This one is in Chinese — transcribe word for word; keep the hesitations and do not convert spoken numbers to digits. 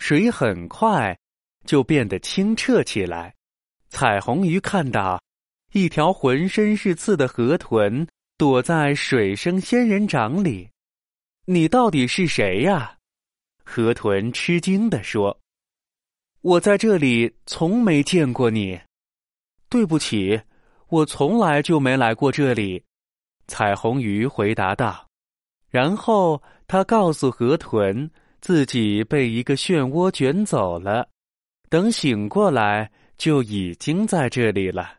水很快就变得清澈起来。彩虹鱼看到一条浑身是刺的河豚躲在水生仙人掌里。你到底是谁呀？河豚吃惊地说。我在这里从没见过你。对不起，我从来就没来过这里。彩虹鱼回答道。然后他告诉河豚，自己被一个漩涡卷走了，等醒过来就已经在这里了。